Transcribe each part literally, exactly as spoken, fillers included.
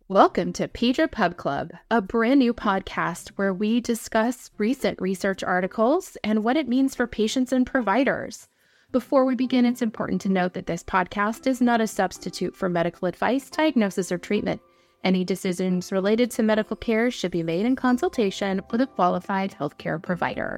Welcome to Pediatric Pub Club, a brand new podcast where we discuss recent research articles and what it means for patients and providers. Before we begin, it's important to note that this podcast is not a substitute for medical advice, diagnosis, or treatment. Any decisions related to medical care should be made in consultation with a qualified healthcare provider.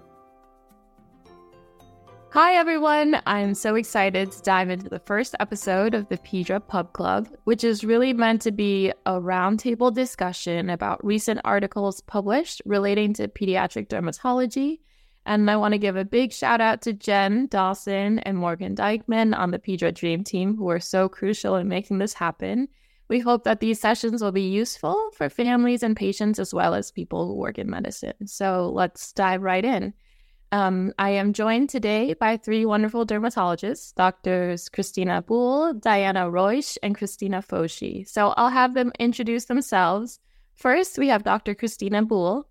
Hi everyone, I'm so excited to dive into the first episode of the Pediatric Pub Club, which is really meant to be a roundtable discussion about recent articles published relating to pediatric dermatology. And I want to give a big shout out to Jen Dawson and Morgan Dykeman on the Pediatric Dream Team, who are so crucial in making this happen. We hope that these sessions will be useful for families and patients as well as people who work in medicine. So let's dive right in. Um, I am joined today by three wonderful dermatologists, Doctors Christina Buhl, Diana Reusch, and Christina Foshi. So I'll have them introduce themselves. First, we have Doctor Christina Buhl.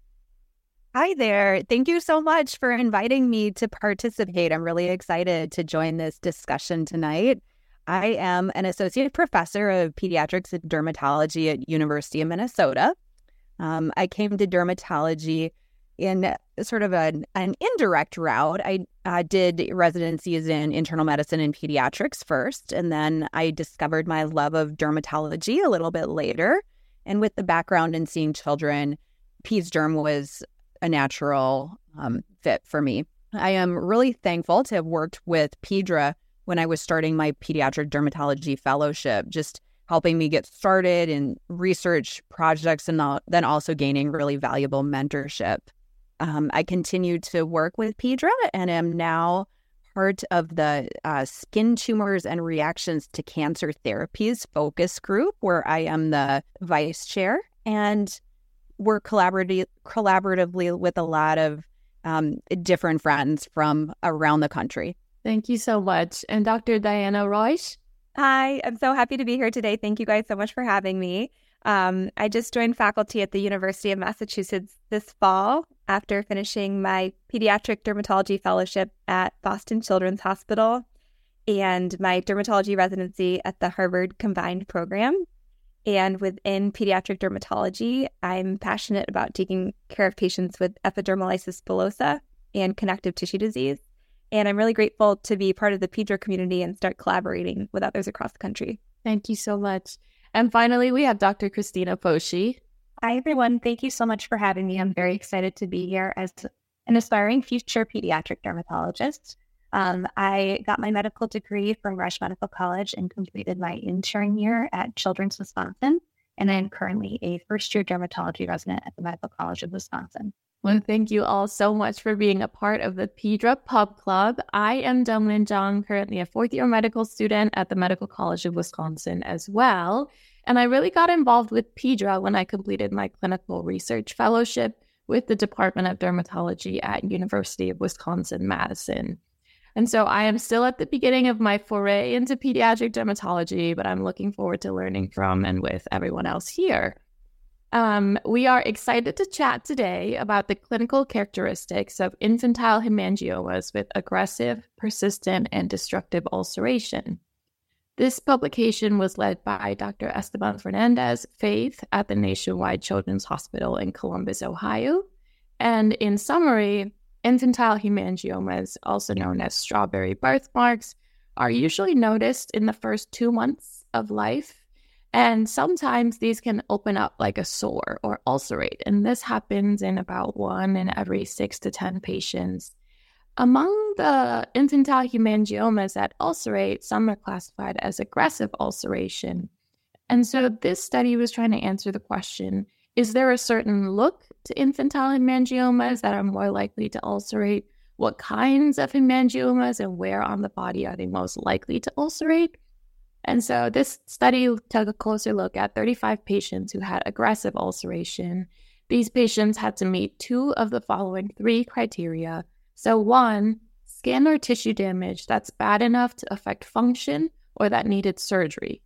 Hi there. Thank you so much for inviting me to participate. I'm really excited to join this discussion tonight. I am an associate professor of pediatrics and dermatology at University of Minnesota. Um, I came to dermatology in sort of an, an indirect route. I uh, did residencies in internal medicine and pediatrics first, and then I discovered my love of dermatology a little bit later. And with the background in seeing children, Peds Derm was a natural um, fit for me. I am really thankful to have worked with Pedra when I was starting my pediatric dermatology fellowship, just helping me get started in research projects and then also gaining really valuable mentorship. Um, I continued to work with Pedra and am now part of the uh, Skin Tumors and Reactions to Cancer Therapies focus group, where I am the vice chair, and work collaborative, collaboratively with a lot of um, different friends from around the country. Thank you so much. And Doctor Diana Reusch. Hi, I'm so happy to be here today. Thank you guys so much for having me. Um, I just joined faculty at the University of Massachusetts this fall after finishing my pediatric dermatology fellowship at Boston Children's Hospital and my dermatology residency at the Harvard Combined Program. And within pediatric dermatology, I'm passionate about taking care of patients with epidermolysis bullosa and connective tissue disease. And I'm really grateful to be part of the Pedra community and start collaborating with others across the country. Thank you so much. And finally, we have Doctor Christina Foshi. Hi, everyone. Thank you so much for having me. I'm very excited to be here as an aspiring future pediatric dermatologist. Um, I got my medical degree from Rush Medical College and completed my intern year at Children's Wisconsin. And I am currently a first-year dermatology resident at the Medical College of Wisconsin. Well, thank you all so much for being a part of the Pedra Pub Club. I am Dongmin Zhang, currently a fourth-year medical student at the Medical College of Wisconsin as well. And I really got involved with Pedra when I completed my clinical research fellowship with the Department of Dermatology at University of Wisconsin-Madison. And so I am still at the beginning of my foray into pediatric dermatology, but I'm looking forward to learning from and with everyone else here. Um, we are excited to chat today about the clinical characteristics of infantile hemangiomas with aggressive, persistent, and destructive ulceration. This publication was led by Doctor Esteban Fernandez Faith at the Nationwide Children's Hospital in Columbus, Ohio. And in summary, infantile hemangiomas, also known as strawberry birthmarks, are usually noticed in the first two months of life. And sometimes these can open up like a sore or ulcerate, and this happens in about one in every six to ten patients. Among the infantile hemangiomas that ulcerate, some are classified as aggressive ulceration. And so this study was trying to answer the question, is there a certain look to infantile hemangiomas that are more likely to ulcerate? What kinds of hemangiomas and where on the body are they most likely to ulcerate? And so this study took a closer look at thirty-five patients who had aggressive ulceration. These patients had to meet two of the following three criteria. So one, skin or tissue damage that's bad enough to affect function or that needed surgery.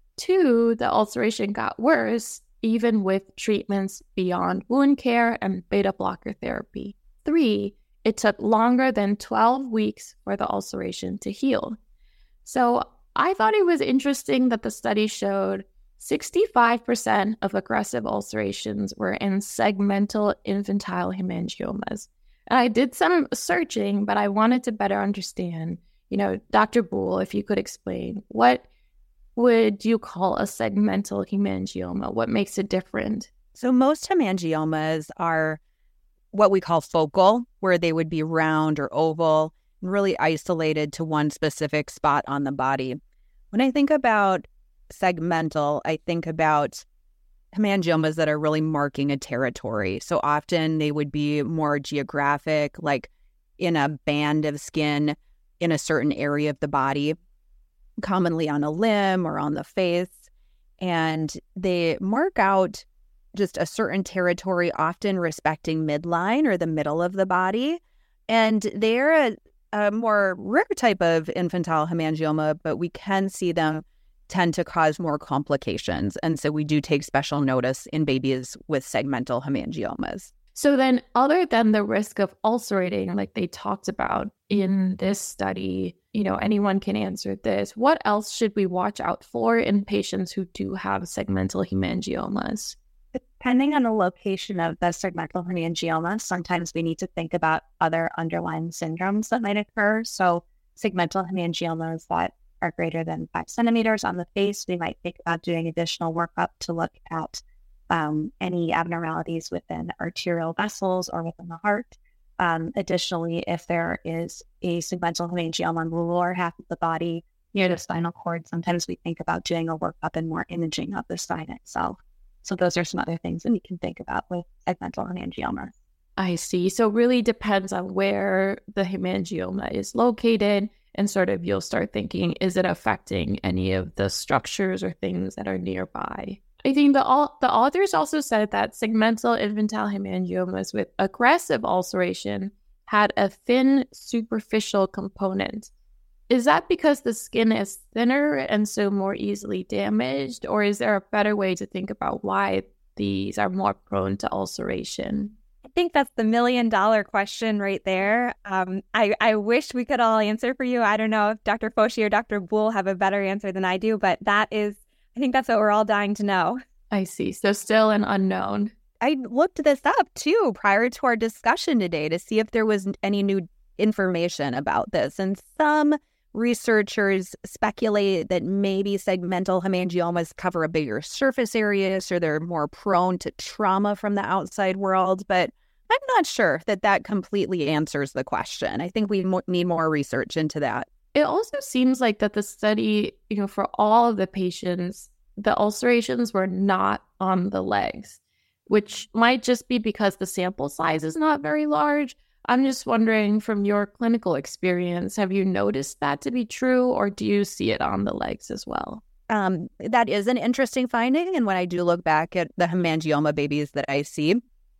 Two, the ulceration got worse even with treatments beyond wound care and beta blocker therapy. Three, it took longer than twelve weeks for the ulceration to heal. So I thought it was interesting that the study showed sixty-five percent of aggressive ulcerations were in segmental infantile hemangiomas. And I did some searching, but I wanted to better understand, you know, Doctor Boole, if you could explain, what would you call a segmental hemangioma? What makes it different? So most hemangiomas are what we call focal, where they would be round or oval and really isolated to one specific spot on the body. When I think about segmental, I think about hemangiomas that are really marking a territory. So often they would be more geographic, like in a band of skin in a certain area of the body, commonly on a limb or on the face. And they mark out just a certain territory, often respecting midline or the middle of the body. And they're a, a more rare type of infantile hemangioma, but we can see them tend to cause more complications. And so we do take special notice in babies with segmental hemangiomas. So then, other than the risk of ulcerating, like they talked about in this study, you know, anyone can answer this. What else should we watch out for in patients who do have segmental hemangiomas? Depending on the location of the segmental hemangioma, sometimes we need to think about other underlying syndromes that might occur. So segmental hemangiomas that are greater than five centimeters on the face, we might think about doing additional workup to look at um, any abnormalities within arterial vessels or within the heart. Um, additionally, if there is a segmental hemangioma on the lower half of the body near the spinal cord, sometimes we think about doing a workup and more imaging of the spine itself. So those are some other things that we can think about with segmental hemangioma. I see. So it really depends on where the hemangioma is located, and sort of you'll start thinking, is it affecting any of the structures or things that are nearby? I think the, all, the authors also said that segmental infantile hemangiomas with aggressive ulceration had a thin superficial component. Is that because the skin is thinner and so more easily damaged, or is there a better way to think about why these are more prone to ulceration? I think that's the million dollar question right there. Um, I, I wish we could all answer for you. I don't know if Doctor Foshi or Doctor Boole have a better answer than I do, but that is, I think that's what we're all dying to know. I see. So still an unknown. I looked this up too prior to our discussion today to see if there was any new information about this. And some researchers speculate that maybe segmental hemangiomas cover a bigger surface area, so they're more prone to trauma from the outside world. But I'm not sure that that completely answers the question. I think we mo- need more research into that. It also seems like that the study, you know, for all of the patients, the ulcerations were not on the legs, which might just be because the sample size is not very large. I'm just wondering, from your clinical experience, have you noticed that to be true, or do you see it on the legs as well? Um, that is an interesting finding. And when I do look back at the hemangioma babies that I see,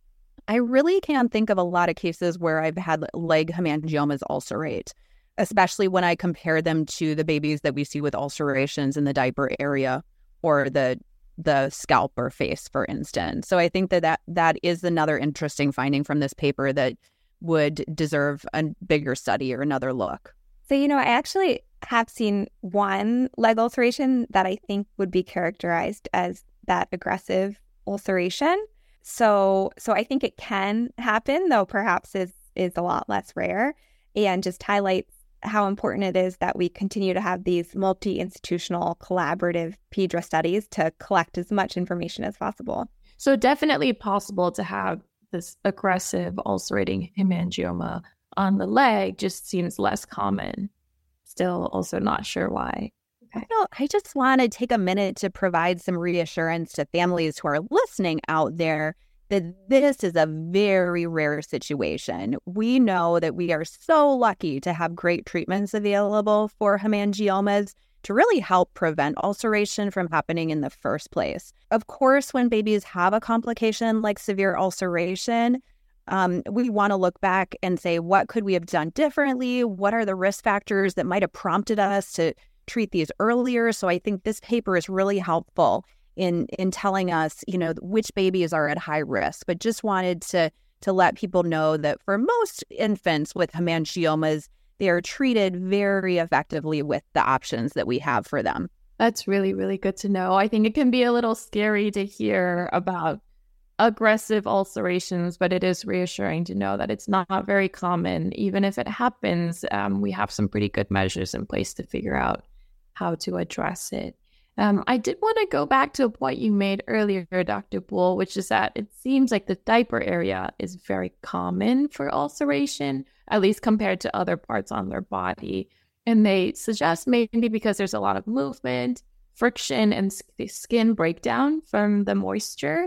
I really can't think of a lot of cases where I've had leg hemangiomas ulcerate, especially when I compare them to the babies that we see with ulcerations in the diaper area or the the scalp or face, for instance. So I think that that, that is another interesting finding from this paper that would deserve a bigger study or another look. So, you know, I actually have seen one leg ulceration that I think would be characterized as that aggressive ulceration. So, so I think it can happen, though perhaps is is a lot less rare, and just highlights how important it is that we continue to have these multi-institutional collaborative PEDRA studies to collect as much information as possible. So definitely possible to have this aggressive ulcerating hemangioma on the leg, just seems less common. Still also not sure why. Okay. Well, I just want to take a minute to provide some reassurance to families who are listening out there that this is a very rare situation. We know that we are so lucky to have great treatments available for hemangiomas to really help prevent ulceration from happening in the first place. Of course, when babies have a complication like severe ulceration, um, we want to look back and say, what could we have done differently? What are the risk factors that might have prompted us to treat these earlier? So I think this paper is really helpful in in telling us, you know, which babies are at high risk. But just wanted to to let people know that for most infants with hemangiomas, they are treated very effectively with the options that we have for them. That's really, really good to know. I think it can be a little scary to hear about aggressive ulcerations, but it is reassuring to know that it's not very common. Even if it happens, um, we have some pretty good measures in place to figure out how to address it. Um, I did want to go back to a point you made earlier, Doctor Boole, which is that it seems like the diaper area is very common for ulceration, at least compared to other parts on their body. And they suggest maybe because there's a lot of movement, friction, and the skin breakdown from the moisture.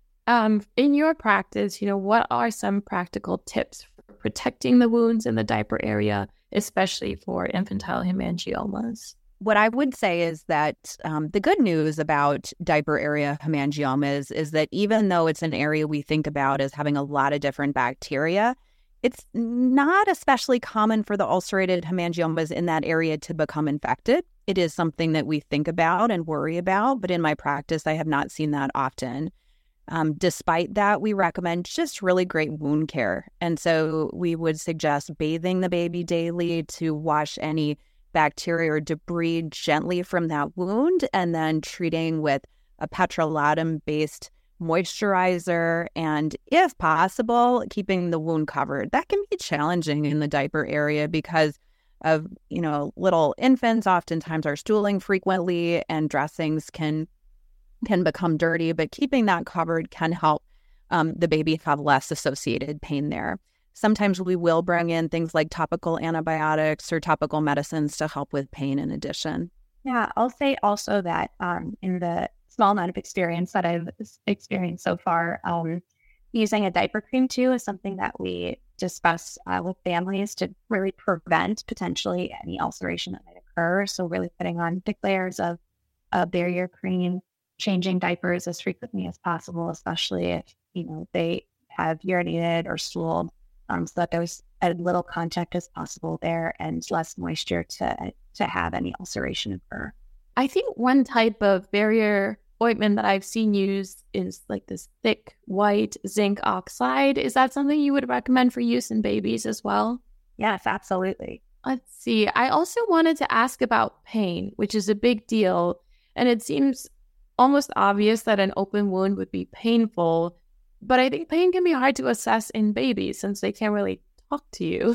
Um, in your practice, you know, what are some practical tips for protecting the wounds in the diaper area, especially for infantile hemangiomas? What I would say is that um, the good news about diaper area hemangiomas is that even though it's an area we think about as having a lot of different bacteria, it's not especially common for the ulcerated hemangiomas in that area to become infected. It is something that we think about and worry about, but in my practice, I have not seen that often. Um, despite that, we recommend just really great wound care. And so we would suggest bathing the baby daily to wash any bacteria or debris gently from that wound, and then treating with a petrolatum-based moisturizer, and if possible, keeping the wound covered. That can be challenging in the diaper area because of, you know, little infants oftentimes are stooling frequently and dressings can can become dirty, but keeping that covered can help um, the baby have less associated pain there. Sometimes we will bring in things like topical antibiotics or topical medicines to help with pain in addition. Yeah, I'll say also that um, in the small amount of experience that I've experienced so far, um, using a diaper cream too is something that we discuss uh, with families to really prevent potentially any ulceration that might occur. So really putting on thick layers of a barrier cream, changing diapers as frequently as possible, especially if, you know, they have urinated or stooled, um, so that there's as little contact as possible there and less moisture to to have any ulceration occur. I think one type of barrier ointment that I've seen used is like this thick white zinc oxide. Is that something you would recommend for use in babies as well? Yes, absolutely. Let's see. I also wanted to ask about pain, which is a big deal. And it seems almost obvious that an open wound would be painful, but I think pain can be hard to assess in babies since they can't really talk to you.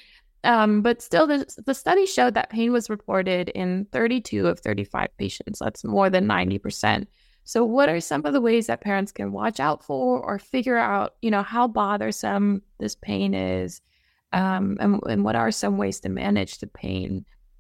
um, but still, the, the study showed that pain was reported in thirty-two of thirty-five patients. That's more than ninety percent. So what are some of the ways that parents can watch out for or figure out, you know, how bothersome this pain is? Um, and, and what are some ways to manage the pain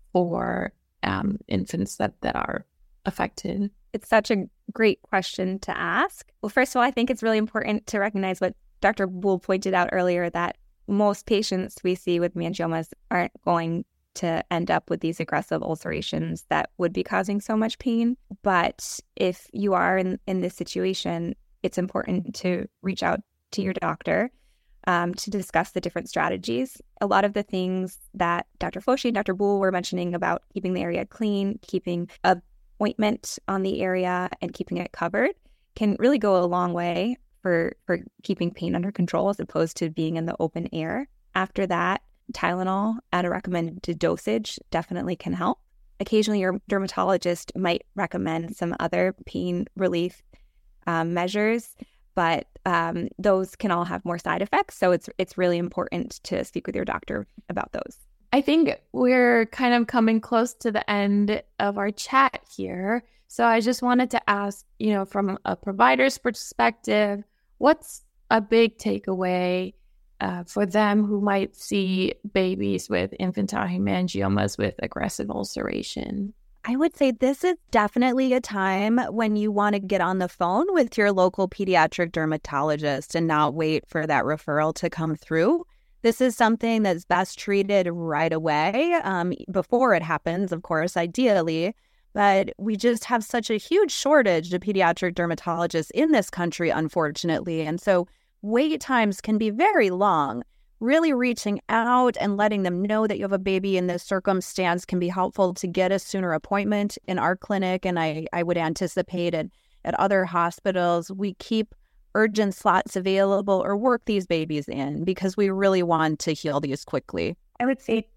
for um, infants that, that are affected? It's such a great question to ask. Well, first of all, I think it's really important to recognize what Doctor Boole pointed out earlier, that most patients we see with hemangiomas aren't going to end up with these aggressive ulcerations that would be causing so much pain. But if you are in, in this situation, it's important to reach out to your doctor um, to discuss the different strategies. A lot of the things that Doctor Foshi and Doctor Boole were mentioning about keeping the area clean, keeping a ointment on the area and keeping it covered can really go a long way for, for keeping pain under control as opposed to being in the open air. After that, Tylenol at a recommended dosage definitely can help. Occasionally, your dermatologist might recommend some other pain relief um, measures, but um, those can all have more side effects. So it's it's really important to speak with your doctor about those. I think we're kind of coming close to the end of our chat here. So I just wanted to ask, you know, from a provider's perspective, what's a big takeaway uh, for them who might see babies with infantile hemangiomas with aggressive ulceration? I would say this is definitely a time when you want to get on the phone with your local pediatric dermatologist and not wait for that referral to come through. This is something that's best treated right away, um, before it happens, of course, ideally. But we just have such a huge shortage of pediatric dermatologists in this country, unfortunately. And so wait times can be very long. Really reaching out and letting them know that you have a baby in this circumstance can be helpful to get a sooner appointment in our clinic. And I, I would anticipate it at other hospitals. We keep urgent slots available or work these babies in because we really want to heal these quickly. I would say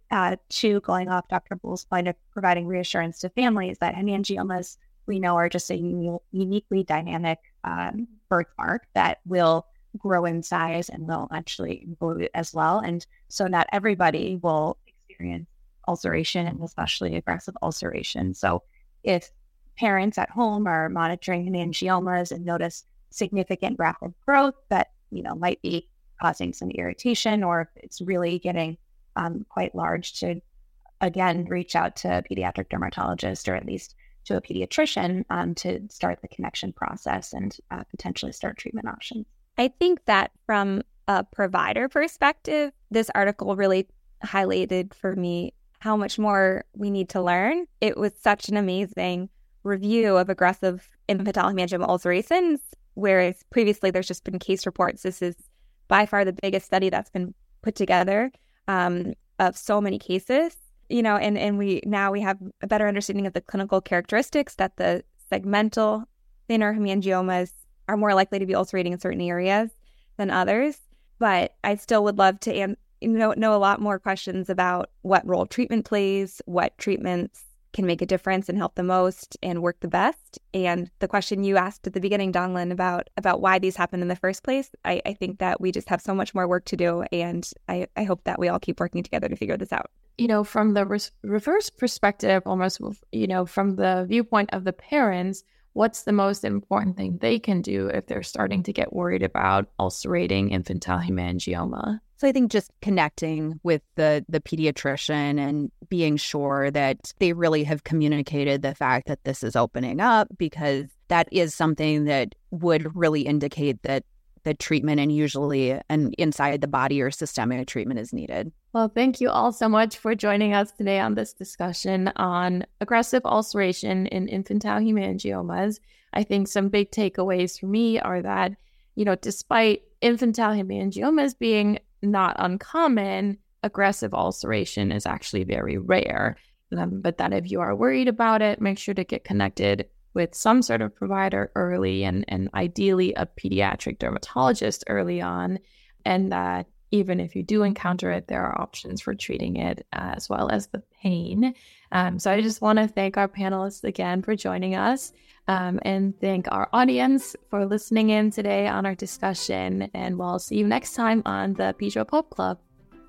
uh, to going off Doctor Bull's point of providing reassurance to families that hemangiomas we know are just a uni- uniquely dynamic um, birthmark that will grow in size and will actually implode as well. And so not everybody will experience ulceration, and especially aggressive ulceration. So if parents at home are monitoring hemangiomas and notice significant rapid growth that, you know, might be causing some irritation, or if it's really getting um, quite large, to again reach out to a pediatric dermatologist or at least to a pediatrician um, to start the connection process and uh, potentially start treatment options. I think that from a provider perspective, this article really highlighted for me how much more we need to learn. It was such an amazing review of aggressive infantile hemangioma ulcerations, whereas previously there's just been case reports. This is by far the biggest study that's been put together um, of so many cases, you know, and, and we now we have a better understanding of the clinical characteristics, that the segmental thinner hemangiomas are more likely to be ulcerating in certain areas than others. But I still would love to an- know, know a lot more questions about what role treatment plays, what treatments can make a difference and help the most and work the best. And the question you asked at the beginning, Donglin, about about why these happen in the first place, I, I think that we just have so much more work to do. And I, I hope that we all keep working together to figure this out. You know, from the re- reverse perspective, almost, you know, from the viewpoint of the parents, what's the most important thing they can do if they're starting to get worried about ulcerating infantile hemangioma? So I think just connecting with the the pediatrician and being sure that they really have communicated the fact that this is opening up, because that is something that would really indicate that the treatment and usually an inside the body or systemic treatment is needed. Well, thank you all so much for joining us today on this discussion on aggressive ulceration in infantile hemangiomas. I think some big takeaways for me are that, you know, despite infantile hemangiomas being not uncommon, aggressive ulceration is actually very rare. Um, but that if you are worried about it, make sure to get connected with some sort of provider early, and, and ideally a pediatric dermatologist early on. And that even if you do encounter it, there are options for treating it uh, as well as the pain. Um, so I just want to thank our panelists again for joining us, um, and thank our audience for listening in today on our discussion. And we'll see you next time on the Pedro Pub Club.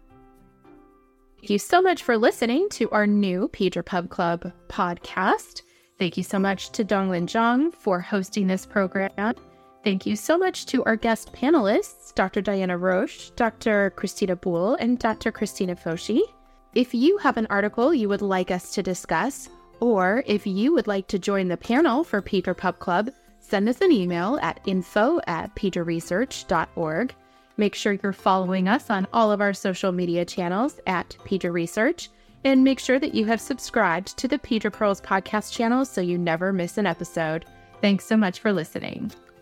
Thank you so much for listening to our new Pedro Pub Club podcast. Thank you so much to Donglin Zhang for hosting this program. Thank you so much to our guest panelists, Doctor Diana Roche, Doctor Christina Bull, and Doctor Christina Foshi. If you have an article you would like us to discuss, or if you would like to join the panel for Pedro Pub Club, send us an email at info at pedro research dot org. Make sure you're following us on all of our social media channels at Pedro Research, and make sure that you have subscribed to the Pedro Pearls podcast channel so you never miss an episode. Thanks so much for listening.